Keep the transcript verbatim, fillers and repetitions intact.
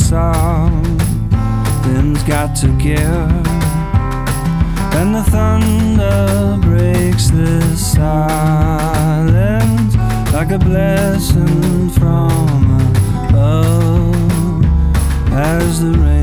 something's got to give, and the thunder breaks the silence like a blessing from above as the rain